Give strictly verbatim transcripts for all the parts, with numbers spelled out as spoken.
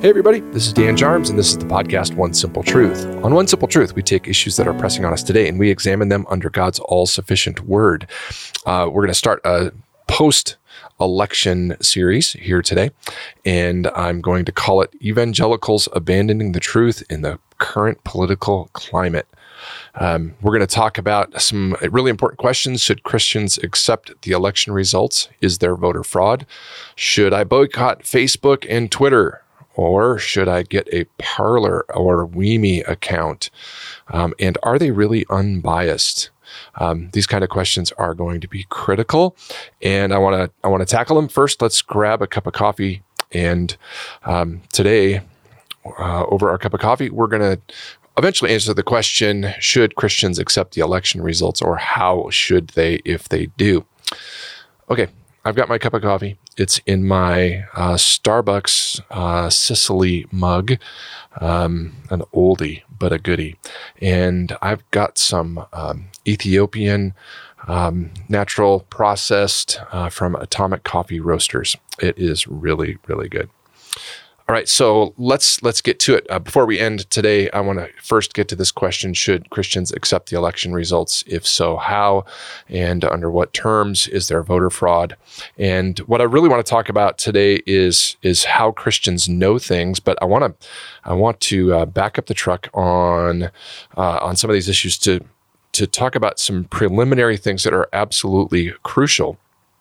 Hey everybody, this is Dan Jarms, and this is the podcast One Simple Truth. On One Simple Truth, we take issues that are pressing on us today, and we examine them under God's all-sufficient word. Uh, we're going to start a post-election series here today, and I'm going to call it Evangelicals Abandoning the Truth in the Current Political Climate. Um, we're going to talk about some really important questions. Should Christians accept the election results? Is there voter fraud? Should I boycott Facebook and Twitter? Or should I get a Parler or Weemy account? Um, and are they really unbiased? Um, these kind of questions are going to be critical, and I want to I want to tackle them. First, let's grab a cup of coffee. And um, today, uh, over our cup of coffee, we're going to eventually answer the question: should Christians accept the election results, or how should they if they do? Okay. I've got my cup of coffee. It's in my uh, Starbucks uh, Sicily mug, um, an oldie, but a goodie. And I've got some um, Ethiopian um, natural processed uh, from Atomic Coffee Roasters. It is really, really good. All right, so let's let's get to it. Uh, before we end today, I want to first get to this question: should Christians accept the election results? If so, how and under what terms? Is there voter fraud? And what I really want to talk about today is is how Christians know things. But I want to I want to uh, back up the truck on uh, on some of these issues to to talk about some preliminary things that are absolutely crucial.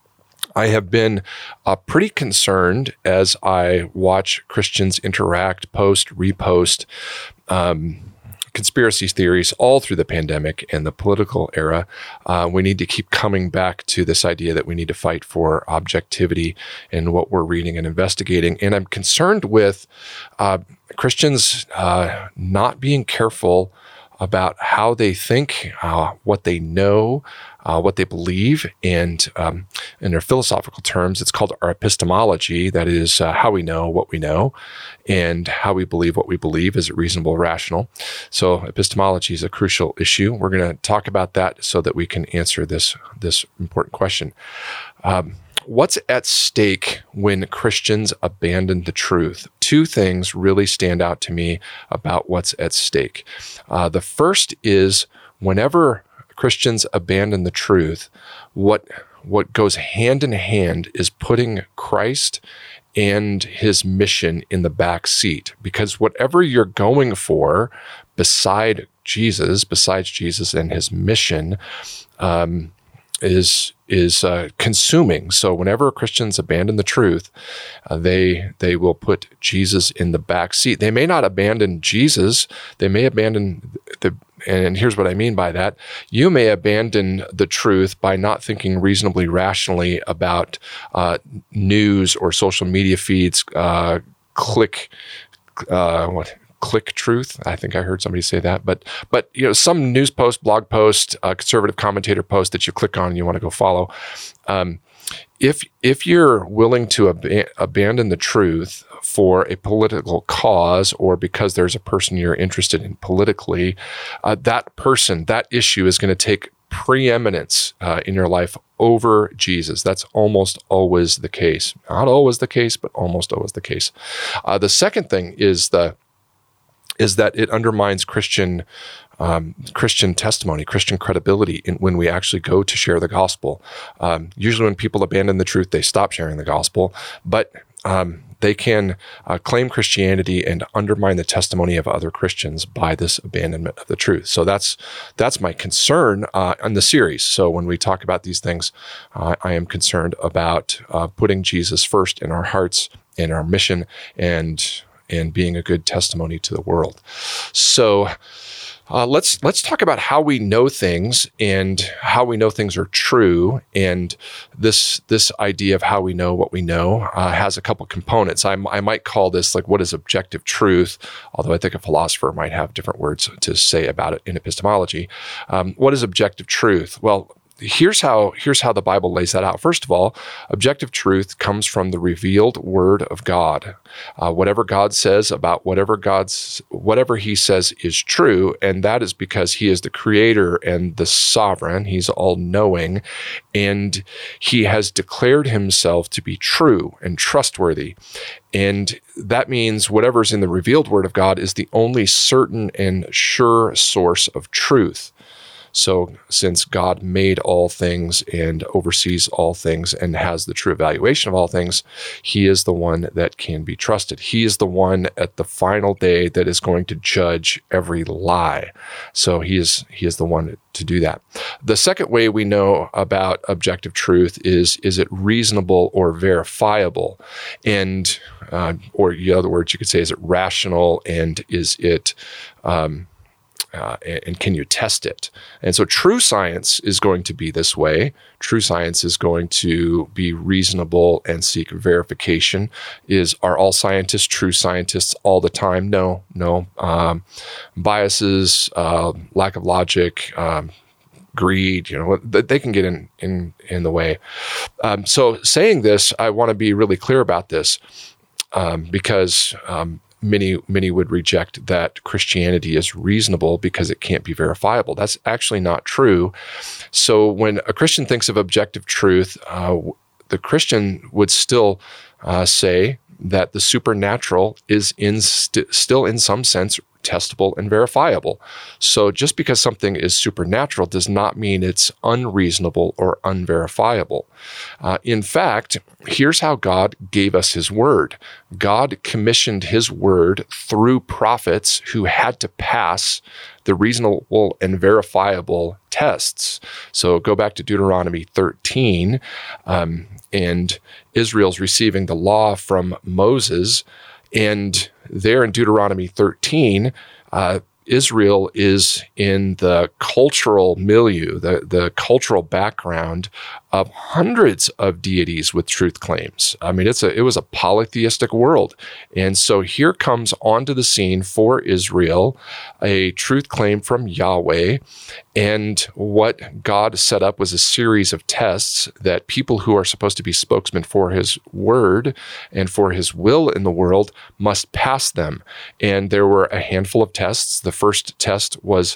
I have been uh, pretty concerned as I watch Christians interact, post, repost, um, conspiracy theories all through the pandemic and the political era. Uh, we need to keep coming back to this idea that we need to fight for objectivity in what we're reading and investigating. And I'm concerned with uh, Christians uh, not being careful about how they think, uh, what they know, uh, what they believe, and um, in their philosophical terms, it's called our epistemology. That is uh, how we know what we know, and how we believe what we believe. Is it reasonable, rational? So epistemology is a crucial issue. We're going to talk about that so that we can answer this this important question. Um, What's at stake when Christians abandon the truth? Two things really stand out to me about what's at stake. Uh, the first is whenever Christians abandon the truth, what what goes hand in hand is putting Christ and his mission in the back seat. Because whatever you're going for beside Jesus, besides Jesus and his mission, um, is is uh, consuming. So whenever Christians abandon the truth, uh, they they will put Jesus in the back seat. They may not abandon Jesus. They may abandon the, and here's what I mean by that. You may abandon the truth by not thinking reasonably rationally about uh, news or social media feeds, uh, click, uh, what, click truth. I think I heard somebody say that, but but you know, some news post, blog post, uh, conservative commentator post that you click on and you want to go follow. Um, if if you're willing to ab- abandon the truth for a political cause or because there's a person you're interested in politically, uh, that person, that issue is going to take preeminence uh, in your life over Jesus. That's almost always the case. Not always the case, but almost always the case. Uh, the second thing is the is that it undermines Christian um, Christian testimony, Christian credibility in, when we actually go to share the gospel. Um, usually when people abandon the truth, they stop sharing the gospel, but um, they can uh, claim Christianity and undermine the testimony of other Christians by this abandonment of the truth. So that's that's my concern uh, on the series. So when we talk about these things, uh, I am concerned about uh, putting Jesus first in our hearts, in our mission, and and being a good testimony to the world. So uh, let's let's talk about how we know things and how we know things are true. And this this idea of how we know what we know uh, has a couple components. I, I might call this like, what is objective truth? Although I think a philosopher might have different words to say about it in epistemology. Um, what is objective truth? Well, here's how here's how the Bible lays that out. First of all, objective truth comes from the revealed Word of God. Uh, whatever God says about whatever God's whatever He says is true, and that is because He is the Creator and the Sovereign. He's all-knowing, and He has declared Himself to be true and trustworthy. And that means whatever's in the revealed Word of God is the only certain and sure source of truth. So since God made all things and oversees all things and has the true evaluation of all things, He is the one that can be trusted. He is the one at the final day that is going to judge every lie. So he is he is the one to do that. The second way we know about objective truth is, is it reasonable or verifiable? And, uh, or in other words, you could say, is it rational, and is it... Um, Uh, and can you test it? And so true science is going to be this way. True science is going to be reasonable and seek verification. Is Are all scientists true scientists all the time? No, no. Um, biases, uh, lack of logic, um, greed, you know, they can get in, in, in the way. Um, so saying this, I want to be really clear about this um, because um, Many, many would reject that Christianity is reasonable because it can't be verifiable. That's actually not true. So when a Christian thinks of objective truth, uh, the Christian would still uh, say that the supernatural is in st- still in some sense testable and verifiable. So just because something is supernatural does not mean it's unreasonable or unverifiable. Uh, in fact, here's how God gave us His Word. God commissioned His Word through prophets who had to pass the reasonable and verifiable tests. So go back to Deuteronomy thirteen, um, and Israel's receiving the law from Moses. And there in Deuteronomy thirteen, uh, Israel is in the cultural milieu, the, the cultural background of hundreds of deities with truth claims. I mean, it's a it was a polytheistic world. And so here comes onto the scene for Israel a truth claim from Yahweh. And what God set up was a series of tests that people who are supposed to be spokesmen for His Word and for His will in the world must pass them. And there were a handful of tests. The first test was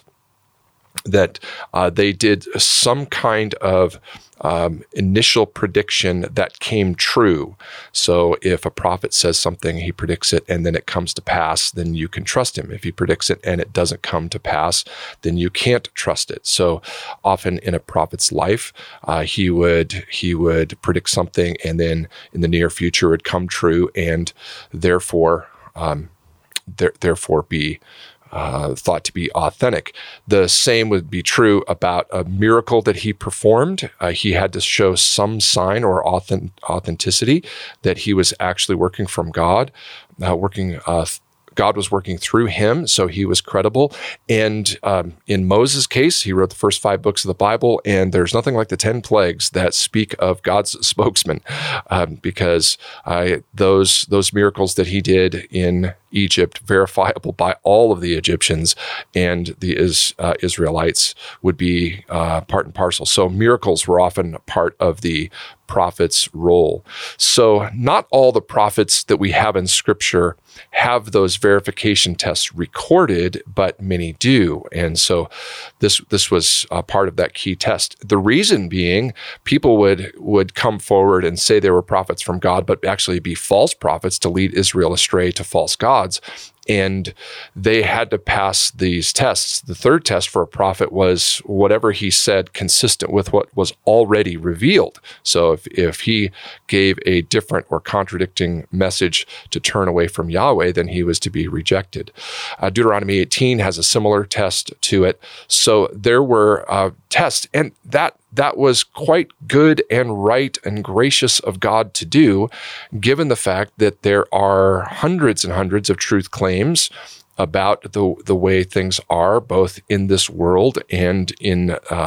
that uh, they did some kind of um, initial prediction that came true. So if a prophet says something, he predicts it, and then it comes to pass, then you can trust him. If he predicts it and it doesn't come to pass, then you can't trust it. So often in a prophet's life, uh, he would he would predict something, and then in the near future it would come true, and therefore um, there, therefore be Uh, thought to be authentic. The same would be true about a miracle that he performed. Uh, he had to show some sign or authentic, authenticity that he was actually working from God, uh, working. Uh, God was working through him, so he was credible. And um, in Moses' case, he wrote the first five books of the Bible, and there's nothing like the ten plagues that speak of God's spokesman, um, because uh, those those miracles that he did in Egypt, verifiable by all of the Egyptians and the is, uh, Israelites, would be uh, part and parcel. So miracles were often part of the prophet's role. So not all the prophets that we have in Scripture have those verification tests recorded, but many do. And so this this was a part of that key test. The reason being, people would would come forward and say they were prophets from God, but actually be false prophets to lead Israel astray to false gods. And they had to pass these tests. The third test for a prophet was whatever he said consistent with what was already revealed. So if, if he gave a different or contradicting message to turn away from Yahweh, then he was to be rejected. Uh, Deuteronomy eighteen has a similar test to it. So there were uh, tests, and that That was quite good and right and gracious of God to do, given the fact that there are hundreds and hundreds of truth claims about the the way things are, both in this world and in um,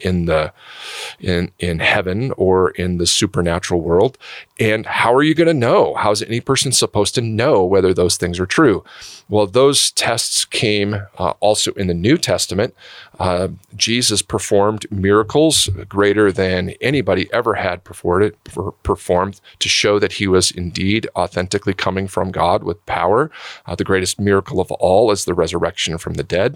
in the in in heaven or in the supernatural world. And how are you going to know? How is any person supposed to know whether those things are true? Well, those tests came uh, also in the New Testament. Uh, Jesus performed miracles greater than anybody ever had performed, performed to show that he was indeed authentically coming from God with power. Uh, the greatest miracle of all is the resurrection from the dead,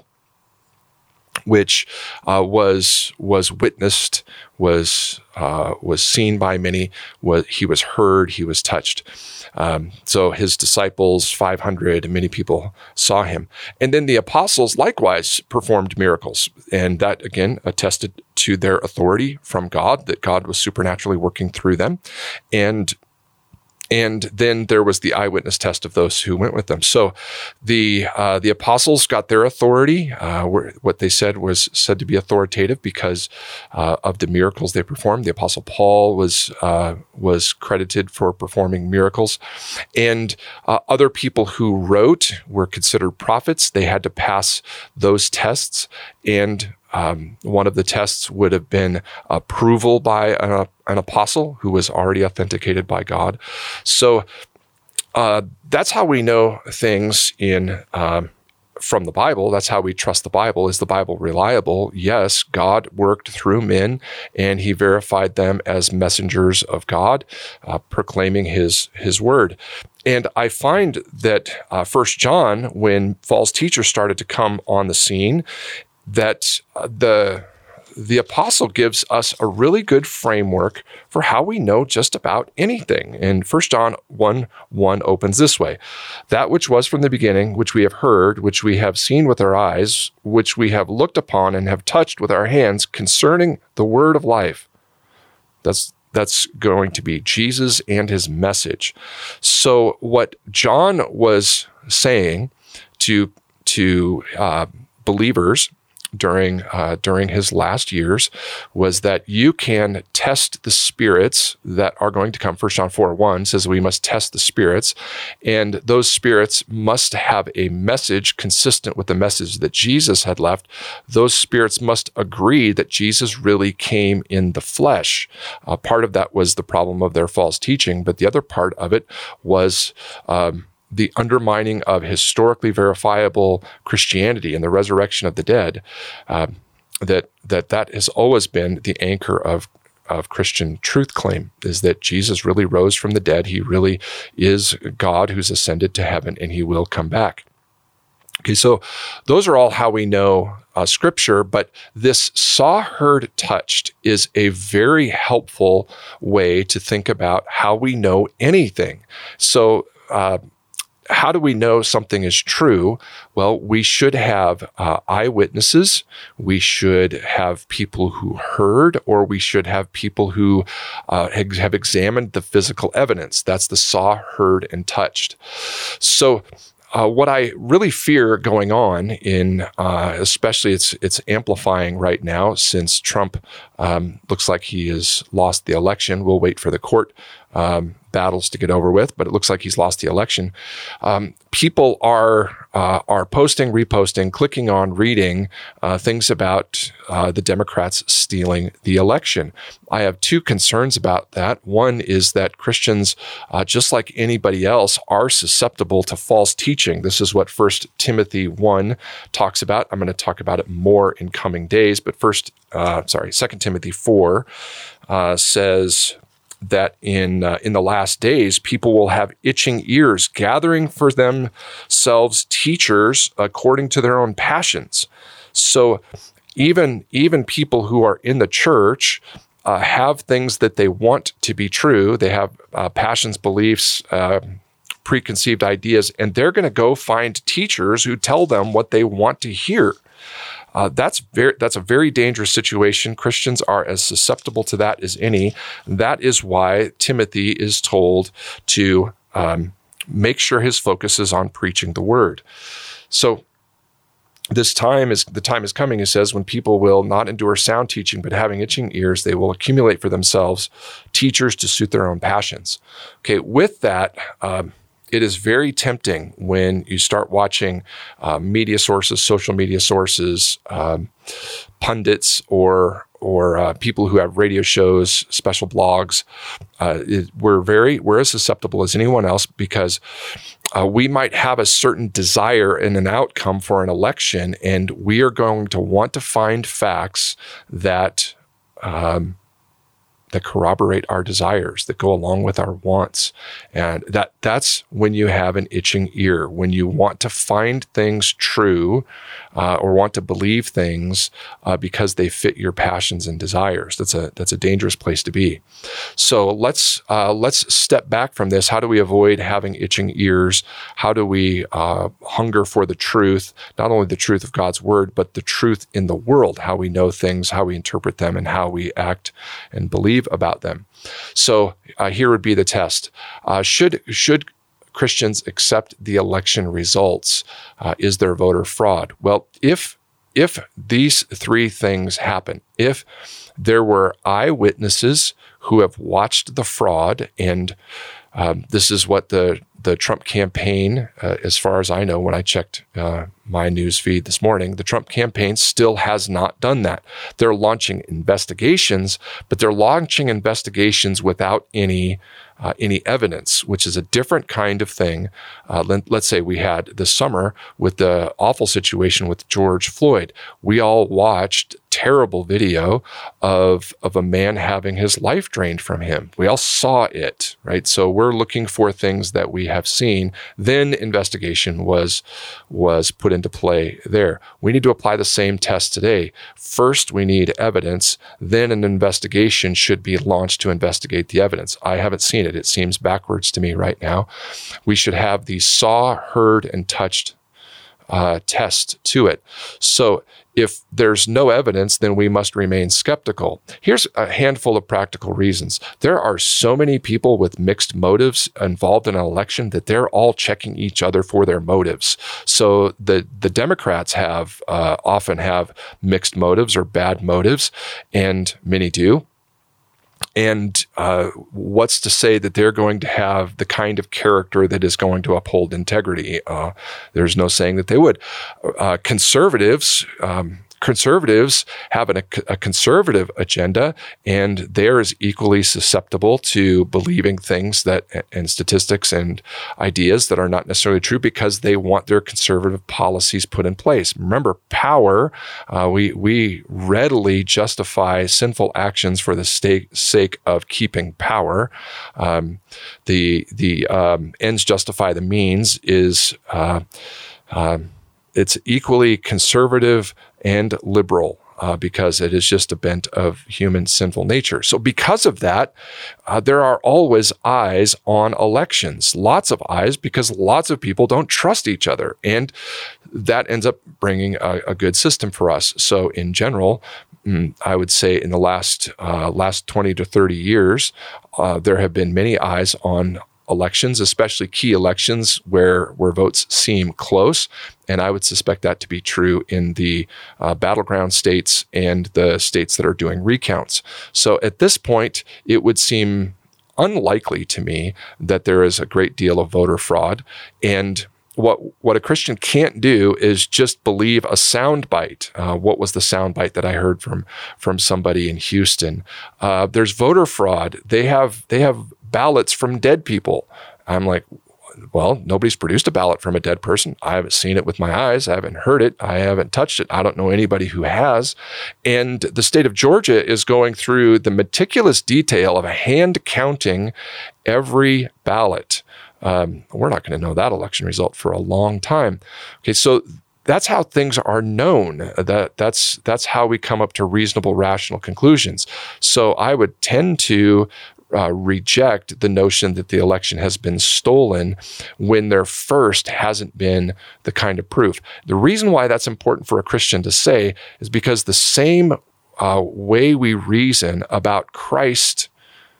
which uh, was was witnessed, was uh, was seen by many. Was he was heard, he was touched. Um, so his disciples, five hundred, many people saw him. And then the apostles likewise performed miracles, and that again attested to their authority from God, that God was supernaturally working through them. And And then there was the eyewitness test of those who went with them. So the uh, the apostles got their authority. Uh, what they said was said to be authoritative because uh, of the miracles they performed. The apostle Paul was uh, was credited for performing miracles. And uh, other people who wrote were considered prophets. They had to pass those tests. And Um, one of the tests would have been approval by an, uh, an apostle who was already authenticated by God. So uh, that's how we know things in um, from the Bible. That's how we trust the Bible. Is the Bible reliable? Yes, God worked through men, and he verified them as messengers of God, uh, proclaiming his, his word. And I find that uh, First John, when false teachers started to come on the scene, that uh, the the apostle gives us a really good framework for how we know just about anything. And First John one one opens this way: "That which was from the beginning, which we have heard, which we have seen with our eyes, which we have looked upon and have touched with our hands concerning the word of life." That's That's going to be Jesus and his message. So what John was saying to to uh, believers during uh, during his last years was that you can test the spirits that are going to come. First John four one says we must test the spirits, and those spirits must have a message consistent with the message that Jesus had left. Those spirits must agree that Jesus really came in the flesh. Uh, part of that was the problem of their false teaching, but the other part of it was um, the undermining of historically verifiable Christianity and the resurrection of the dead, uh, that that that has always been the anchor of of Christian truth claim, is that Jesus really rose from the dead. He really is God who's ascended to heaven, and he will come back. Okay, so those are all how we know uh, Scripture, but this saw, heard, touched is a very helpful way to think about how we know anything. So, uh, how do we know something is true? Well, we should have uh, eyewitnesses. We should have people who heard, or we should have people who uh, have examined the physical evidence. That's the saw, heard, and touched. So uh, what I really fear going on in, uh, especially it's it's amplifying right now since Trump um, looks like he has lost the election. We'll wait for the court um, battles to get over with, but it looks like he's lost the election. Um, people are uh, are posting, reposting, clicking on, reading uh, things about uh, the Democrats stealing the election. I have two concerns about that. One is that Christians, uh, just like anybody else, are susceptible to false teaching. This is what First Timothy one talks about. I'm going to talk about it more in coming days, but first, uh, sorry, Second Timothy four uh, says that in uh, in the last days, people will have itching ears, gathering for themselves teachers according to their own passions. So even, even people who are in the church uh, have things that they want to be true. They have uh, passions, beliefs, uh, preconceived ideas, and they're going to go find teachers who tell them what they want to hear. Uh, that's very that's a very dangerous situation. Christians are as susceptible to that as any. That is why Timothy is told to um, make sure his focus is on preaching the word. So this time is the time is coming, he says, when people will not endure sound teaching, but having itching ears, they will accumulate for themselves teachers to suit their own passions. Okay, with that, um, it is very tempting when you start watching uh, media sources, social media sources, um, pundits, or or uh, people who have radio shows, special blogs, uh, it, we're very we're as susceptible as anyone else because uh, we might have a certain desire in an outcome for an election, and we are going to want to find facts that um, that corroborate our desires, that go along with our wants. And that that's when you have an itching ear, when you want to find things true uh, or want to believe things uh, because they fit your passions and desires. That's a that's a dangerous place to be. So let's uh, let's step back from this. How do we avoid having itching ears? How do we uh, hunger for the truth, not only the truth of God's word, but the truth in the world, how we know things, how we interpret them, and how we act and believe about them. So uh, here would be the test. Uh, should should Christians accept the election results? Uh, is there voter fraud? Well, if if these three things happen, if there were eyewitnesses who have watched the fraud, and um, this is what the the Trump campaign, uh, as far as I know, when I checked uh, my news feed this morning, the Trump campaign still has not done that. They're launching investigations, but they're launching investigations without any uh, any evidence, which is a different kind of thing. Uh, let, let's say we had this summer with the awful situation with George Floyd. We all watched terrible video of of a man having his life drained from him. We all saw it, right? So we're looking for things that we have seen. Then investigation was was put into play there. We need to apply the same test today. First, we need evidence. Then an investigation should be launched to investigate the evidence. I haven't seen it. It seems backwards to me right now. We should have the saw, heard, and touched uh, test to it. So if there's no evidence, then we must remain skeptical. Here's a handful of practical reasons. There are so many people with mixed motives involved in an election that they're all checking each other for their motives. So the, the Democrats have uh, often have mixed motives or bad motives, and many do. And uh, what's to say that they're going to have the kind of character that is going to uphold integrity? Uh, there's no saying that they would. Uh, conservatives, um, conservatives have an, a conservative agenda, and they're as equally susceptible to believing things that and statistics and ideas that are not necessarily true because they want their conservative policies put in place. Remember, power, uh, we we readily justify sinful actions for the state, sake of keeping power. Um, the the um, ends justify the means is uh, uh, it's equally conservative and liberal uh, because it is just a bent of human sinful nature. So because of that, uh, there are always eyes on elections, lots of eyes, because lots of people don't trust each other. And that ends up bringing a, a good system for us. So in general, I would say in the last uh, last twenty to thirty years, uh, there have been many eyes on elections, especially key elections where where votes seem close. And I would suspect that to be true in the uh, battleground states and the states that are doing recounts. So at this point, it would seem unlikely to me that there is a great deal of voter fraud. And What what a Christian can't do is just believe a soundbite. Uh, what was the soundbite that I heard from from somebody in Houston? Uh, there's voter fraud. They have they have ballots from dead people. I'm like, well, nobody's produced a ballot from a dead person. I haven't seen it with my eyes. I haven't heard it. I haven't touched it. I don't know anybody who has. And the state of Georgia is going through the meticulous detail of hand counting every ballot. Um, we're not going to know that election result for a long time. Okay, so that's how things are known. That that's that's how we come up to reasonable, rational conclusions. So I would tend to uh, reject the notion that the election has been stolen when there first hasn't been the kind of proof. The reason why that's important for a Christian to say is because the same uh, way we reason about Christ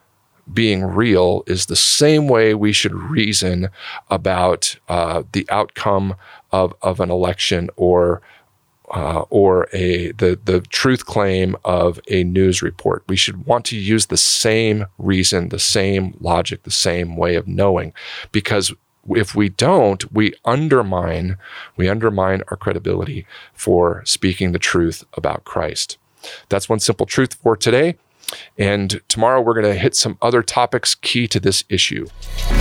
being real is the same way we should reason about uh, the outcome of, of an election or uh, or a the the truth claim of a news report. We should want to use the same reason, the same logic, the same way of knowing, because if we don't, we undermine we undermine our credibility for speaking the truth about Christ. That's One Simple Truth for today. And tomorrow we're going to hit some other topics key to this issue.